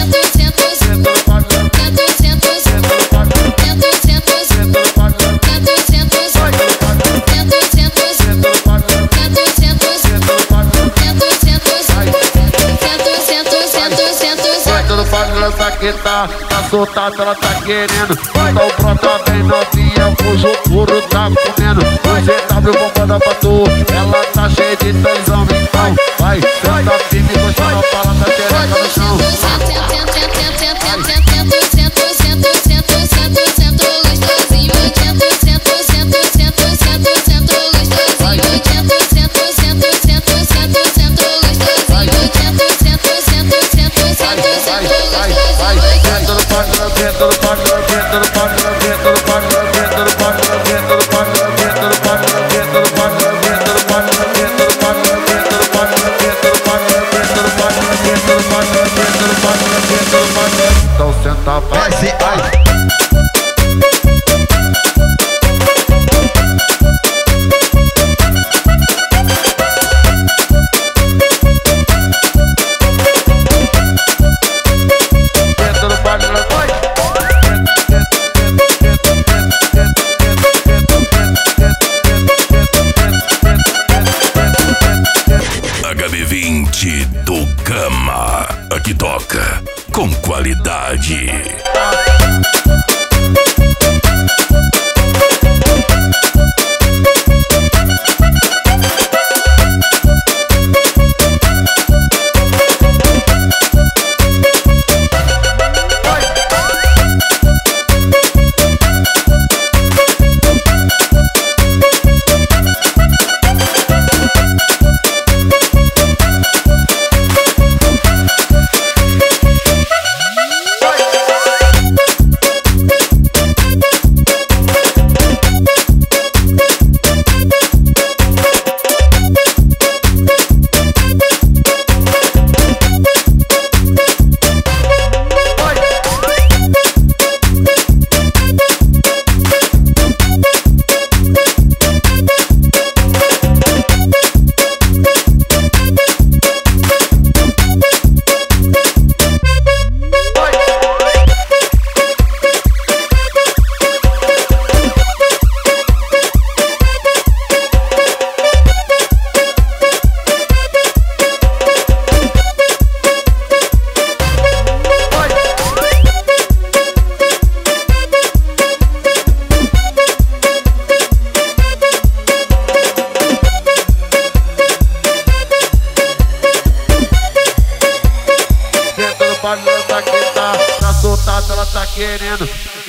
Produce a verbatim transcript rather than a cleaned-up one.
Que tá, tá soltada, ela tá querendo. Então brota bem novinha, cujo puro tá comendo. O G W bombando pra tu, ela tá cheia de tesão. Então vai, senta firme, gostando, fala da xereca no chão. Então senta, vai, vai, vai. H B vinte do Gama, aqui toca com qualidade. Ela tá, tá soltada, ela tá querendo.